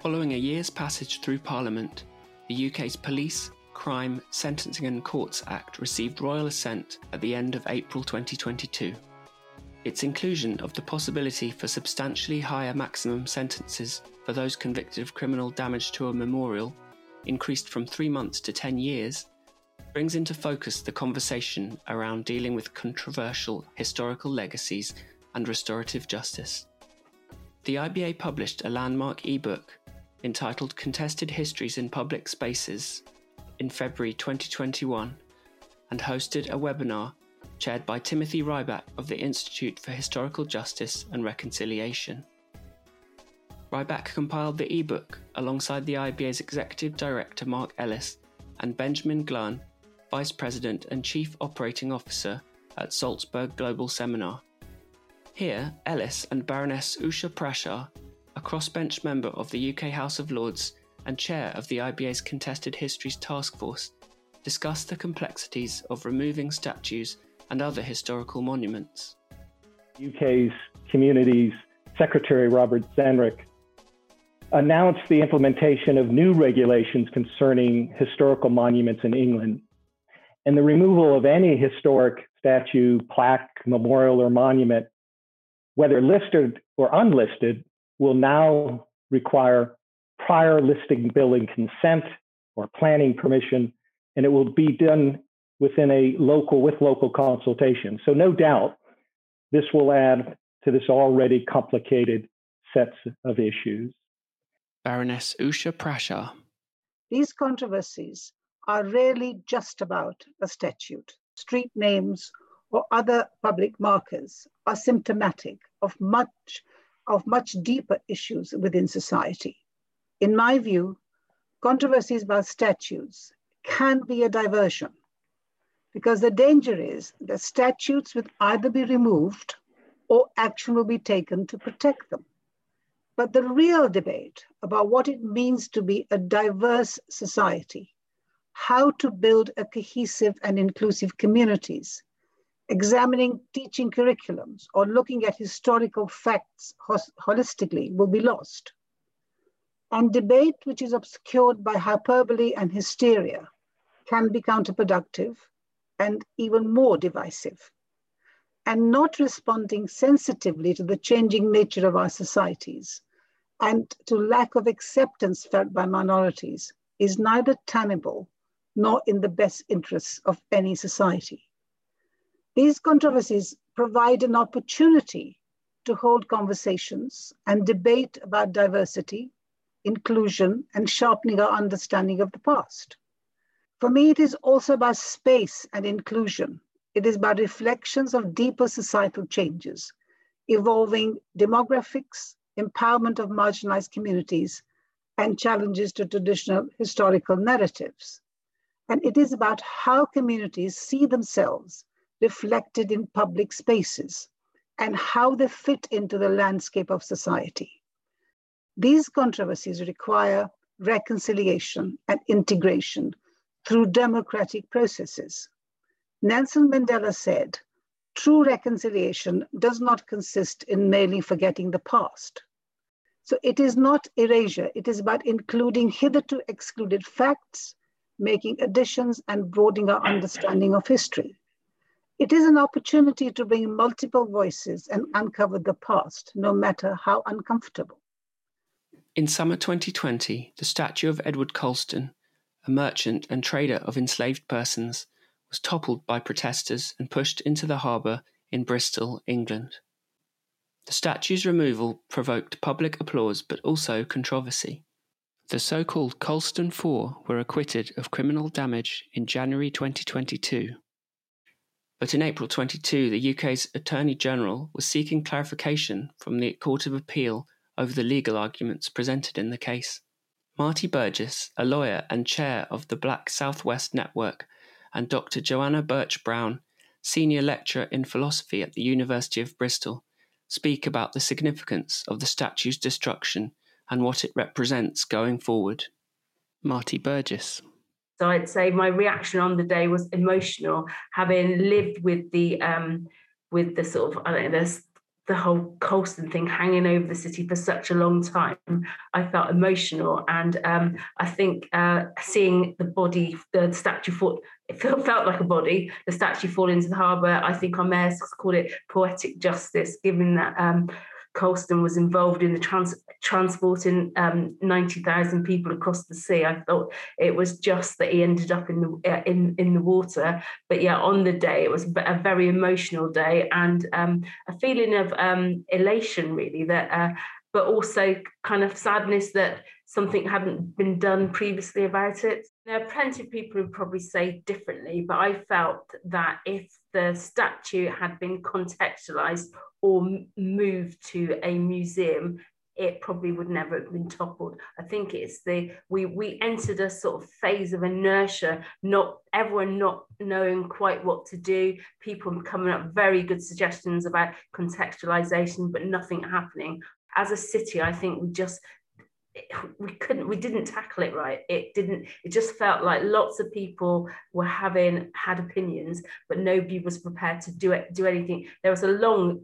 Following a year's passage through Parliament, the UK's Police, Crime, Sentencing and Courts Act received royal assent at the end of April 2022. Its inclusion of the possibility for substantially higher maximum sentences for those convicted of criminal damage to a memorial, increased from 3 months to 10 years, brings into focus the conversation around dealing with controversial historical legacies and restorative justice. The IBA published a landmark ebook entitled Contested Histories in Public Spaces in February 2021 and hosted a webinar chaired by Timothy Ryback of the Institute for Historical Justice and Reconciliation. Ryback compiled the ebook alongside the IBA's Executive Director Mark Ellis and Benjamin Glahn, Vice President and Chief Operating Officer at Salzburg Global Seminar. Here, Ellis and Baroness Usha Prashar, a crossbench member of the UK House of Lords and chair of the IBA's Contested Histories Task Force, discussed the complexities of removing statues and other historical monuments. UK's Communities Secretary Robert Zenrick announced the implementation of new regulations concerning historical monuments in England, and the removal of any historic statue, plaque, memorial, or monument, whether listed or unlisted, will now require prior listing building consent or planning permission, and it will be done with local consultation. So no doubt this will add to this already complicated sets of issues. Baroness Usha Prashar. These controversies are rarely just about a statute. Street names or other public markers are symptomatic of much deeper issues within society. In my view, controversies about statues can be a diversion, because the danger is that statutes will either be removed or action will be taken to protect them. But the real debate about what it means to be a diverse society, how to build a cohesive and inclusive communities, examining teaching curriculums or looking at historical facts holistically will be lost. And debate which is obscured by hyperbole and hysteria can be counterproductive and even more divisive. And not responding sensitively to the changing nature of our societies and to lack of acceptance felt by minorities is neither tenable nor in the best interests of any society. These controversies provide an opportunity to hold conversations and debate about diversity, inclusion, and sharpening our understanding of the past. For me, it is also about space and inclusion. It is about reflections of deeper societal changes, evolving demographics, empowerment of marginalized communities, and challenges to traditional historical narratives. And it is about how communities see themselves reflected in public spaces and how they fit into the landscape of society. These controversies require reconciliation and integration through democratic processes. Nelson Mandela said, "True reconciliation does not consist in merely forgetting the past." So it is not erasure, it is about including hitherto excluded facts, making additions and broadening our understanding of history. It is an opportunity to bring multiple voices and uncover the past, no matter how uncomfortable. In summer 2020, the statue of Edward Colston, a merchant and trader of enslaved persons, was toppled by protesters and pushed into the harbour in Bristol, England. The statue's removal provoked public applause but also controversy. The so-called Colston Four were acquitted of criminal damage in January 2022. But in April 22, the UK's Attorney General was seeking clarification from the Court of Appeal over the legal arguments presented in the case. Marty Burgess, a lawyer and chair of the Black Southwest Network, and Dr. Joanna Birch-Brown, senior lecturer in philosophy at the University of Bristol, speak about the significance of the statue's destruction and what it represents going forward. Marty Burgess. So I'd say my reaction on the day was emotional, having lived with the sort of, the whole Colston thing hanging over the city for such a long time, I felt emotional. And I think seeing the statue fall, it felt like a body, the statue fall into the harbour, I think our mayor's called it poetic justice, given that Colston was involved in the transporting 90,000 people across the sea. I thought it was just that he ended up in the water. But yeah, on the day, it was a very emotional day, and a feeling of elation, really, that but also kind of sadness that something hadn't been done previously about it. There are plenty of people who probably say differently, but I felt that if the statue had been contextualised or moved to a museum, it probably would never have been toppled. I think it's we entered a sort of phase of inertia, not everyone not knowing quite what to do, people coming up with very good suggestions about contextualisation, but nothing happening. As a city, I think we didn't tackle it right. It just felt like lots of people had opinions, but nobody was prepared to do anything. There was a long,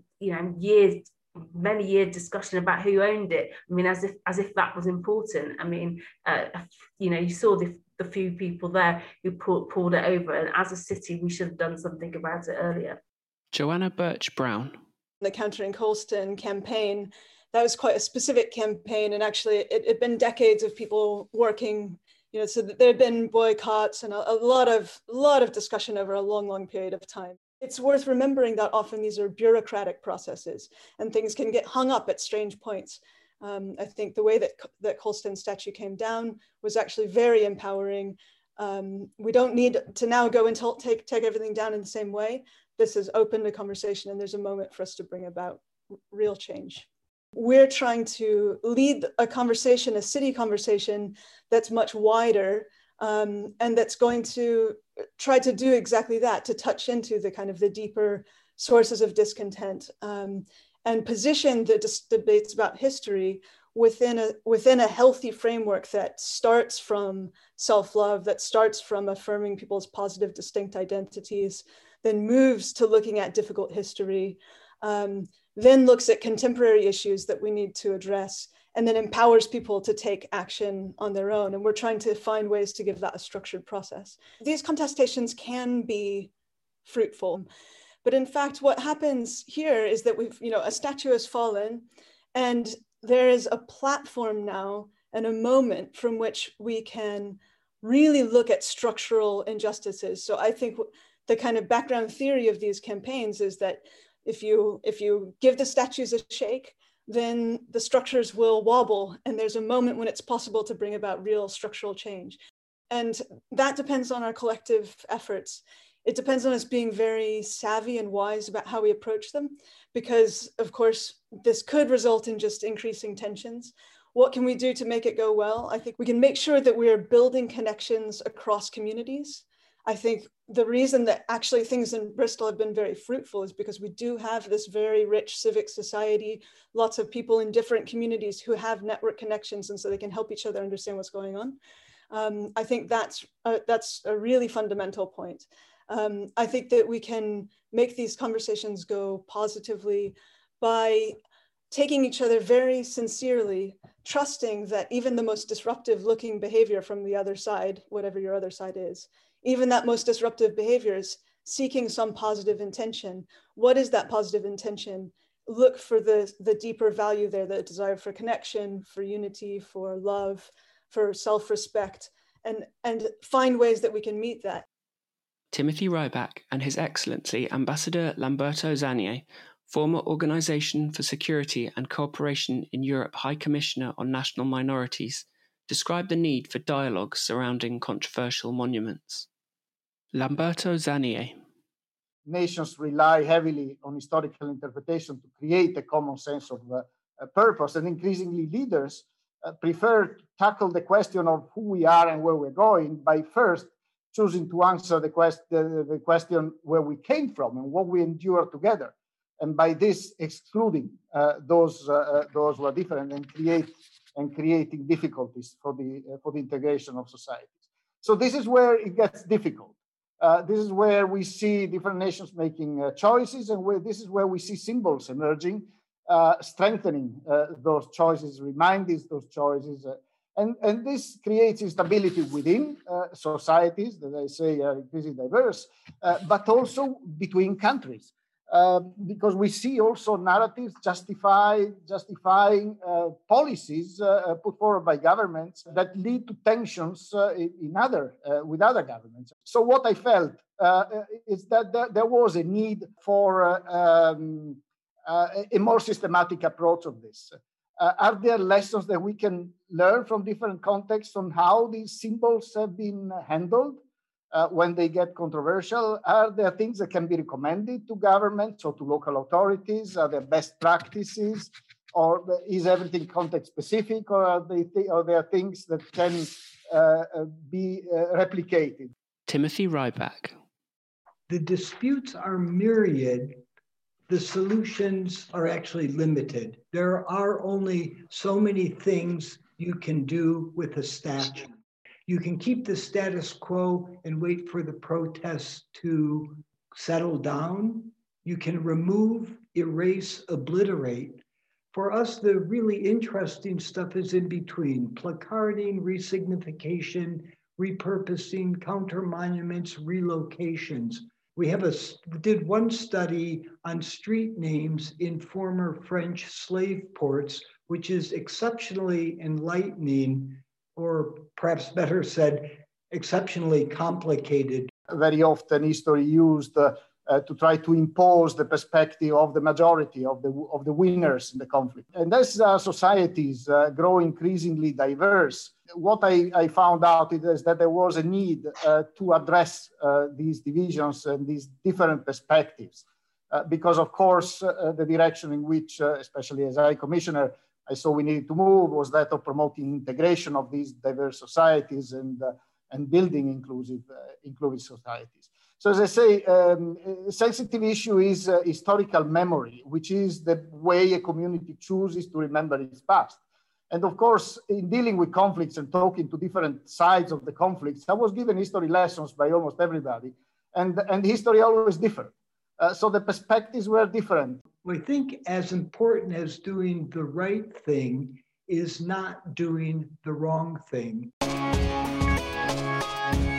many year discussion about who owned it. I mean, as if that was important. I mean, you saw the few people there who pulled it over, and as a city, we should have done something about it earlier. Joanna Birch-Brown. The Countering Colston campaign, that was quite a specific campaign, and actually it had been decades of people working, so there had been boycotts and a lot of discussion over a long period of time. It's worth remembering that often these are bureaucratic processes and things can get hung up at strange points. I think the way that Colston statue came down was actually very empowering. We don't need to now go and take everything down in the same way. This has opened a conversation, and there's a moment for us to bring about real change. We're trying to lead a conversation, a city conversation that's much wider, and that's going to try to do exactly that, to touch into the kind of the deeper sources of discontent, and position the debates about history within a healthy framework that starts from self-love, that starts from affirming people's positive, distinct identities, then moves to looking at difficult history, then looks at contemporary issues that we need to address, and then empowers people to take action on their own. And we're trying to find ways to give that a structured process. These contestations can be fruitful, but in fact, what happens here is that a statue has fallen, and there is a platform now and a moment from which we can really look at structural injustices. So I think the kind of background theory of these campaigns is that if you give the statues a shake, then the structures will wobble, and there's a moment when it's possible to bring about real structural change. And that depends on our collective efforts. It depends on us being very savvy and wise about how we approach them, because of course, this could result in just increasing tensions. What can we do to make it go well? I think we can make sure that we're building connections across communities. I think the reason that actually things in Bristol have been very fruitful is because we do have this very rich civic society, lots of people in different communities who have network connections, and so they can help each other understand what's going on. I think that's a really fundamental point. I think that we can make these conversations go positively by taking each other very sincerely, trusting that even the most disruptive looking behavior from the other side, whatever your other side is, even that most disruptive behavior is seeking some positive intention. What is that positive intention? Look for the deeper value there, the desire for connection, for unity, for love, for self-respect, and find ways that we can meet that. Timothy Ryback and His Excellency Ambassador Lamberto Zannier, former Organisation for Security and Cooperation in Europe High Commissioner on National Minorities, described the need for dialogue surrounding controversial monuments. Lamberto Zannier. Nations rely heavily on historical interpretation to create a common sense of purpose, and increasingly leaders prefer to tackle the question of who we are and where we're going by first choosing to answer the question where we came from and what we endure together, and by this excluding those who are different and creating difficulties for the integration of societies. So this is where it gets difficult. This is where we see different nations making choices, and this is where we see symbols emerging, strengthening those choices, reminding those choices. And this creates instability within societies that I say are increasingly diverse, but also between countries. Because we see also narratives justifying policies put forward by governments that lead to tensions with other governments. So what I felt is that there was a need for a more systematic approach of this. Are there lessons that we can learn from different contexts on how these symbols have been handled? When they get controversial? Are there things that can be recommended to governments or to local authorities? Are there best practices? Or is everything context specific? Or are there things that can be replicated? Timothy Ryback. The disputes are myriad. The solutions are actually limited. There are only so many things you can do with a statute. You can keep the status quo and wait for the protests to settle down. You can remove, erase, obliterate. For us, the really interesting stuff is in between: placarding, resignification, repurposing, counter monuments, relocations. We did one study on street names in former French slave ports, which is exceptionally enlightening, or perhaps better said, exceptionally complicated. Very often history used to try to impose the perspective of the majority, of the winners in the conflict. And as societies grow increasingly diverse, what I found out is that there was a need to address these divisions and these different perspectives. Because of course, the direction in which, especially as High Commissioner, I saw we needed to move was that of promoting integration of these diverse societies and building inclusive societies. So as I say, a sensitive issue is historical memory, which is the way a community chooses to remember its past. And of course, in dealing with conflicts and talking to different sides of the conflicts, I was given history lessons by almost everybody, and history always differed. So the perspectives were different. I think as important as doing the right thing is not doing the wrong thing.